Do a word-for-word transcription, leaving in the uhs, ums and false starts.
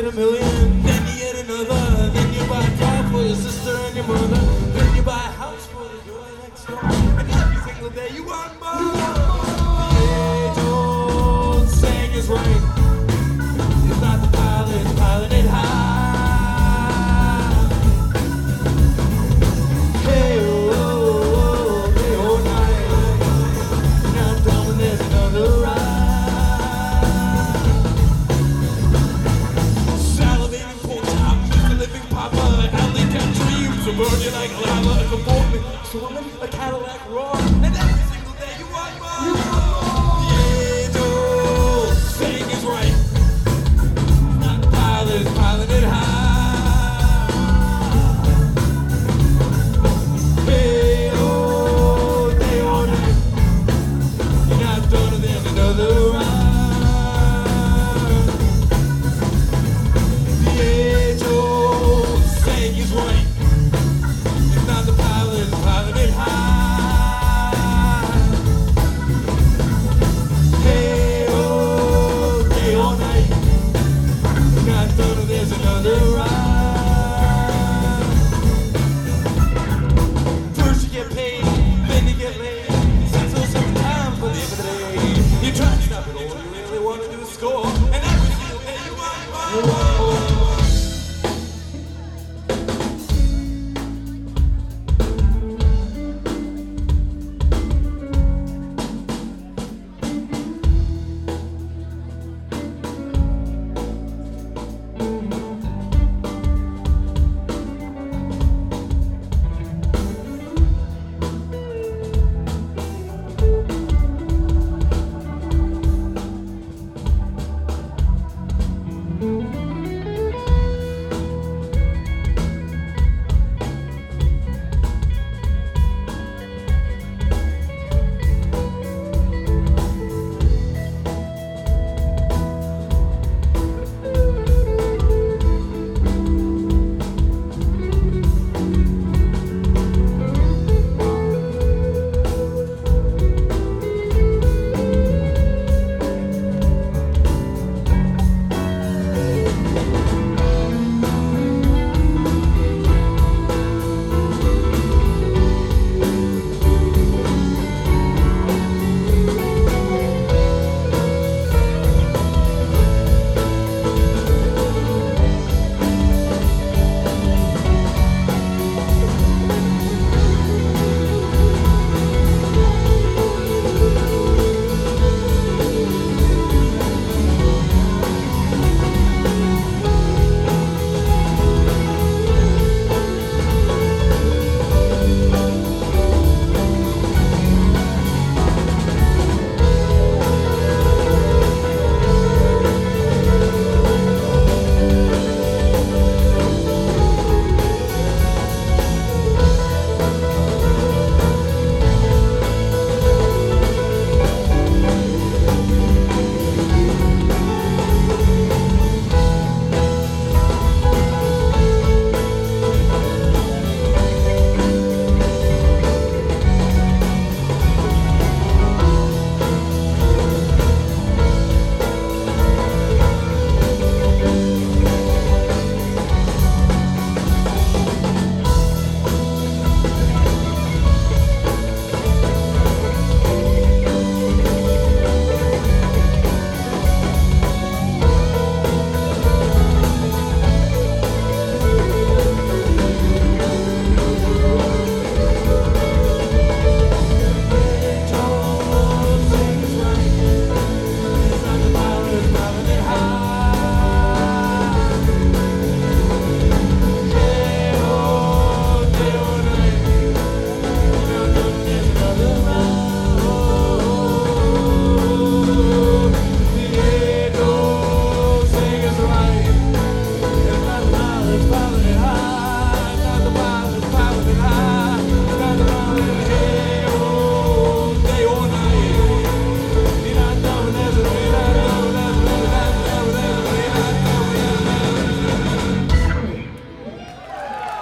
a million, then you get another, then you buy a car for your sister and your mother, then you buy a house for the girl next door, and every single day you want more. The age-old saying is right. It's not the pilot, pilot it high. Hey, oh, oh, hey, oh, night. You're not done when there's another ride. Salivating pork chop, Mister Living Papa, alley cat dreams will burn you like lava, a comportment, storming a Cadillac roar, and every single day you want more. You want more. The age-old saying is right. It's not the pilot, it's piling it high. Hey, oh, day or night. You're not done and there's another ride. The age-old saying is right. It's not the pilot, it's piling it high. Hey, oh, day or night. You're not done and there's another ride. First you get paid, then you get laid. Six or seven times by the end of the day. You try to stop it all, you really want to do is score. And every single day you want more.